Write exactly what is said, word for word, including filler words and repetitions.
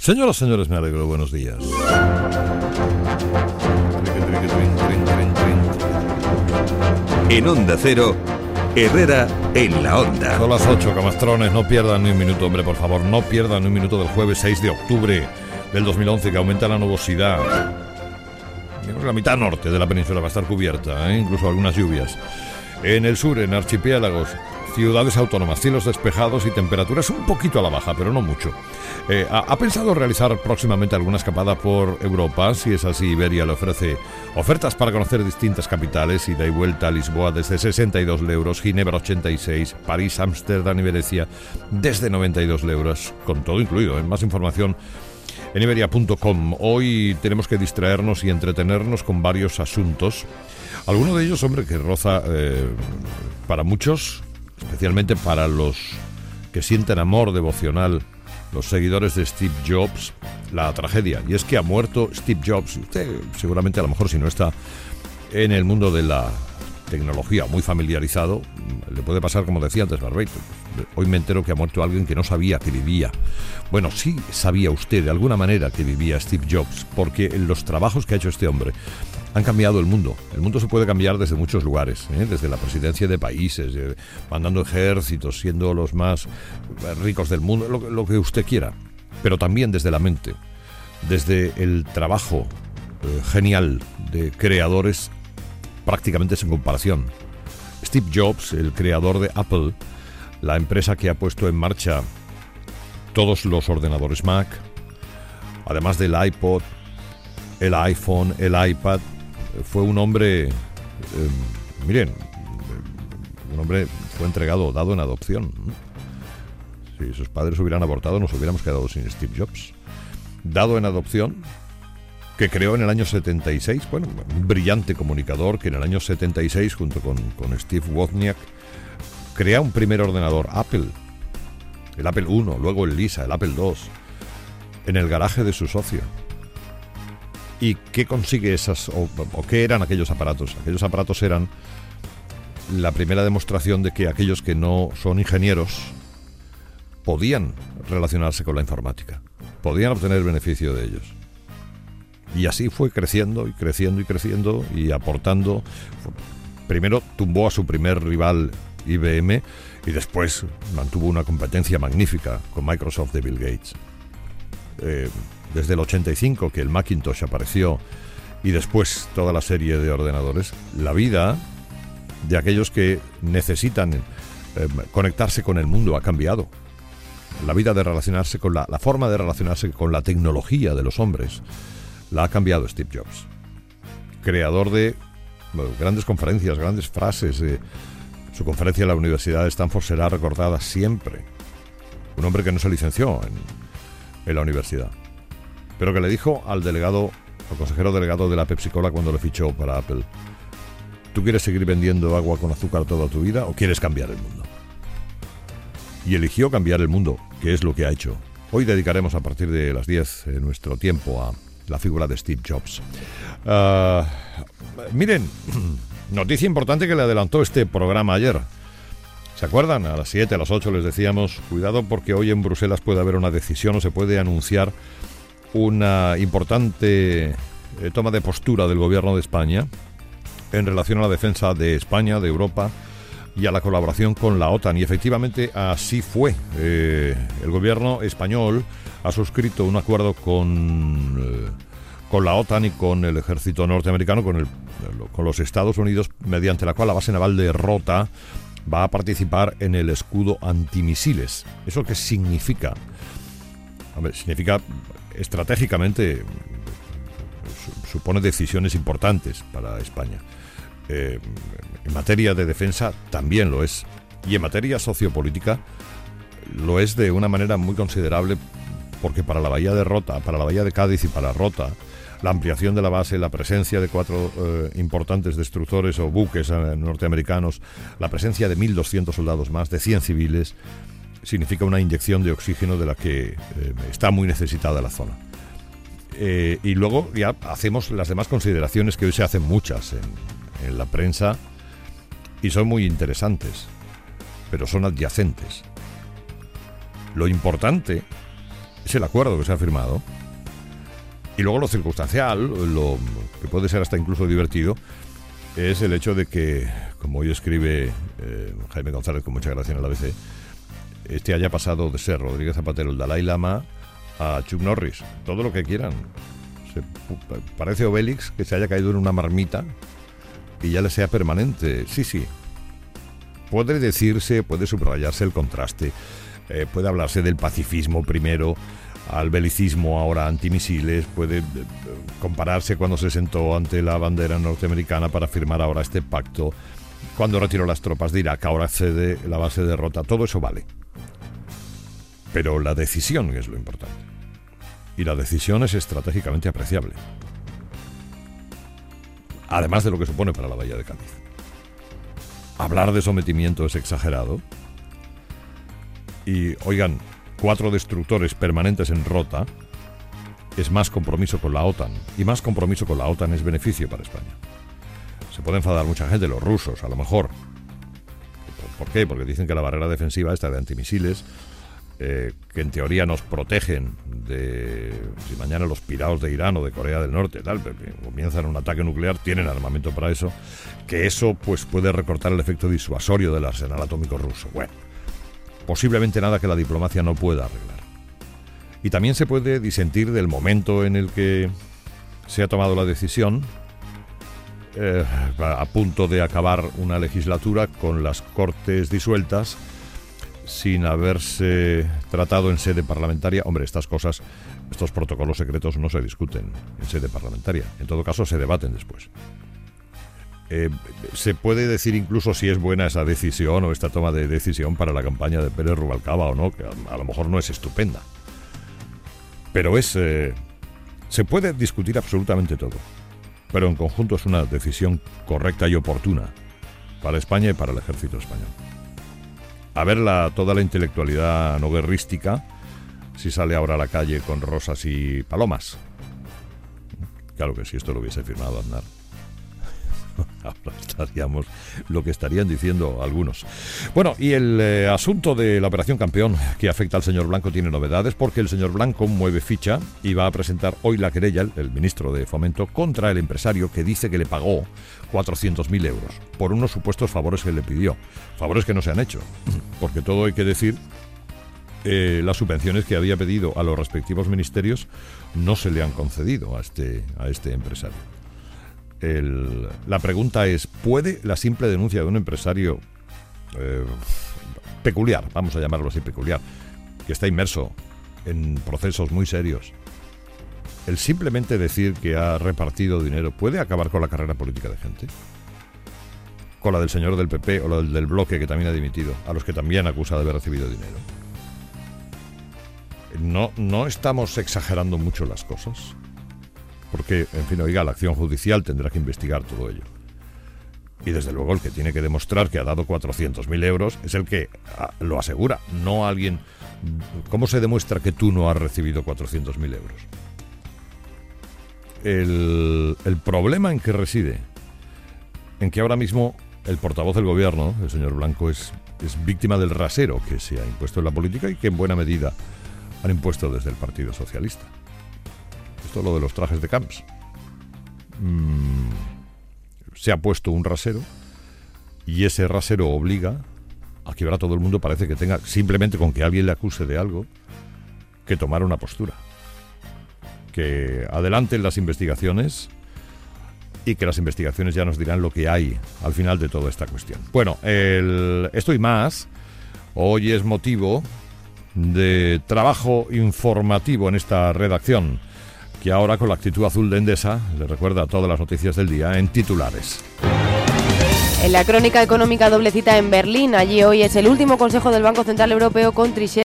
Señoras, señores, me alegro, buenos días. En Onda Cero, Herrera en la Onda. Son las ocho, camastrones, no pierdan ni un minuto, hombre, por favor, no pierdan ni un minuto del jueves seis de octubre del dos mil once, que aumenta la nubosidad. La mitad norte de la península va a estar cubierta, ¿eh? Incluso algunas lluvias. En el sur, en archipiélagos, ciudades autónomas, cielos despejados y temperaturas un poquito a la baja, pero no mucho. Eh, ¿ha, ¿Ha pensado realizar próximamente alguna escapada por Europa? Si es así, Iberia le ofrece ofertas para conocer distintas capitales, ida y vuelta a Lisboa desde sesenta y dos euros, Ginebra ochenta y seis, París, Ámsterdam y Venecia desde noventa y dos euros, con todo incluido. ¿eh? Más información en iberia punto com. Hoy tenemos que distraernos y entretenernos con varios asuntos. Alguno de ellos, hombre, que roza eh, para muchos, especialmente para los que sienten amor devocional, los seguidores de Steve Jobs, la tragedia. Y es que ha muerto Steve Jobs. Usted seguramente, a lo mejor, si no está en el mundo de la tecnología muy familiarizado, le puede pasar como decía antes Barbeito. Hoy me entero que ha muerto alguien que no sabía que vivía. Bueno, sí sabía usted de alguna manera que vivía Steve Jobs, porque los trabajos que ha hecho este hombre han cambiado el mundo. El mundo se puede cambiar desde muchos lugares, ¿eh? Desde la presidencia de países, eh, mandando ejércitos, siendo los más ricos del mundo, lo, lo que usted quiera. Pero también desde la mente, desde el trabajo eh, genial de creadores prácticamente sin comparación. Steve Jobs, el creador de Apple, la empresa que ha puesto en marcha todos los ordenadores Mac, además del iPod, el iPhone, el iPad, fue un hombre, eh, miren, un hombre fue entregado, dado en adopción. Si sus padres hubieran abortado, nos hubiéramos quedado sin Steve Jobs. Dado en adopción, que creó en el año setenta y seis, bueno, un brillante comunicador que en el año setenta y seis, junto con, con Steve Wozniak, crea un primer ordenador Apple, el Apple uno, luego el Lisa, el Apple dos, en el garaje de su socio. ¿Y qué consigue esas, o, o qué eran aquellos aparatos? Aquellos aparatos eran la primera demostración de que aquellos que no son ingenieros podían relacionarse con la informática, podían obtener beneficio de ellos. Y así fue creciendo y creciendo y creciendo y aportando. Primero tumbó a su primer rival I B M y después mantuvo una competencia magnífica con Microsoft de Bill Gates. Eh, desde el ochenta y cinco, que el Macintosh apareció, y después toda la serie de ordenadores, la vida de aquellos que necesitan eh, conectarse con el mundo ha cambiado. La vida de relacionarse con la, la forma de relacionarse con la tecnología de los hombres la ha cambiado Steve Jobs, creador de bueno, grandes conferencias, grandes frases. Eh, su conferencia en la Universidad de Stanford será recordada siempre. Un hombre que no se licenció en, en la universidad, pero que le dijo al delegado, al consejero delegado de la Pepsi-Cola cuando le fichó para Apple: ¿tú quieres seguir vendiendo agua con azúcar toda tu vida o quieres cambiar el mundo? Y eligió cambiar el mundo, que es lo que ha hecho. Hoy dedicaremos a partir de las diez eh, nuestro tiempo a la figura de Steve Jobs. Uh, miren, noticia importante que le adelantó este programa ayer. ¿Se acuerdan? A las siete, a las ocho les decíamos, cuidado porque hoy en Bruselas puede haber una decisión o se puede anunciar una importante eh, toma de postura del gobierno de España en relación a la defensa de España, de Europa y a la colaboración con la OTAN. Y efectivamente así fue. Eh, el gobierno español ha suscrito un acuerdo con, eh, con la OTAN y con el ejército norteamericano, con, el, con los Estados Unidos, mediante la cual la base naval de Rota va a participar en el escudo antimisiles. ¿Eso qué significa? A ver, significa estratégicamente, supone decisiones importantes para España. Eh, en materia de defensa también lo es. Y en materia sociopolítica lo es de una manera muy considerable, porque para la bahía de Rota, para la bahía de Cádiz y para Rota, la ampliación de la base, la presencia de cuatro eh, importantes destructores o buques eh, norteamericanos, la presencia de mil doscientos soldados más, de cien civiles, significa una inyección de oxígeno de la que eh, está muy necesitada la zona. Eh, y luego ya hacemos las demás consideraciones que hoy se hacen muchas en, en la prensa y son muy interesantes, pero son adyacentes. Lo importante Es el acuerdo que se ha firmado. Y luego lo circunstancial, lo que puede ser hasta incluso divertido, es el hecho de que, como hoy escribe eh, Jaime González con mucha gracia en el A B C, este haya pasado de ser Rodríguez Zapatero, el Dalai Lama, a Chuck Norris. Todo lo que quieran. Se, parece Obélix que se haya caído en una marmita y ya le sea permanente. Sí, sí. Puede decirse, puede subrayarse el contraste, eh, puede hablarse del pacifismo primero, al belicismo ahora antimisiles, puede eh, compararse cuando se sentó ante la bandera norteamericana para firmar ahora este pacto, cuando retiró las tropas de Irak, ahora cede la base de derrota. Todo eso vale. Pero la decisión es lo importante. Y la decisión es estratégicamente apreciable. Además de lo que supone para la Bahía de Cádiz. Hablar de sometimiento es exagerado. Y, oigan, cuatro destructores permanentes en Rota es más compromiso con la OTAN. Y más compromiso con la OTAN es beneficio para España. Se puede enfadar mucha gente, los rusos, a lo mejor. ¿Por qué? Porque dicen que la barrera defensiva esta de antimisiles, eh, que en teoría nos protegen de si mañana los piraos de Irán o de Corea del Norte, tal, que comienzan un ataque nuclear, tienen armamento para eso, que eso pues puede recortar el efecto disuasorio del arsenal atómico ruso. Bueno, posiblemente nada que la diplomacia no pueda arreglar. Y también se puede disentir del momento en el que se ha tomado la decisión, eh, a punto de acabar una legislatura con las Cortes disueltas, sin haberse tratado en sede parlamentaria. Hombre, estas cosas, estos protocolos secretos no se discuten en sede parlamentaria. En todo caso, se debaten después. Eh, se puede decir incluso si es buena esa decisión o esta toma de decisión para la campaña de Pérez Rubalcaba o no, que a, a lo mejor no es estupenda. Pero es... Eh, se puede discutir absolutamente todo. Pero en conjunto es una decisión correcta y oportuna para España y para el ejército español. A ver la, toda la intelectualidad no guerrística si sale ahora a la calle con rosas y palomas. Claro que si esto lo hubiese firmado Aznar, ahora estaríamos lo que estarían diciendo algunos. Bueno, y el eh, asunto de la Operación Campeón que afecta al señor Blanco tiene novedades, porque el señor Blanco mueve ficha y va a presentar hoy la querella, el, el ministro de Fomento, contra el empresario que dice que le pagó cuatrocientos mil euros por unos supuestos favores que le pidió. Favores que no se han hecho, porque todo hay que decir, eh, las subvenciones que había pedido a los respectivos ministerios no se le han concedido a este, a este empresario. El, la pregunta es, ¿puede la simple denuncia de un empresario eh, peculiar, vamos a llamarlo así, peculiar, que está inmerso en procesos muy serios, el simplemente decir que ha repartido dinero, puede acabar con la carrera política de gente? Con la del señor del P P o la del, del bloque que también ha dimitido, a los que también acusa de haber recibido dinero. ¿No, no estamos exagerando mucho las cosas? Porque, en fin, oiga, la acción judicial tendrá que investigar todo ello. Y desde luego el que tiene que demostrar que ha dado cuatrocientos mil euros es el que lo asegura, no alguien. ¿Cómo se demuestra que tú no has recibido cuatrocientos mil euros? El, el problema en que reside, en que ahora mismo el portavoz del gobierno, el señor Blanco, es, es víctima del rasero que se ha impuesto en la política y que en buena medida han impuesto desde el Partido Socialista. Esto lo de los trajes de Camps. Mm, se ha puesto un rasero y ese rasero obliga a que ahora todo el mundo parece que tenga, simplemente con que alguien le acuse de algo, que tomar una postura. Que adelanten las investigaciones y que las investigaciones ya nos dirán lo que hay al final de toda esta cuestión. Bueno, el, esto y más hoy es motivo de trabajo informativo en esta redacción, que ahora con la actitud azul de Endesa le recuerda todas las noticias del día en titulares. En la crónica económica, doble cita en Berlín. Allí hoy es el último consejo del Banco Central Europeo con Trichet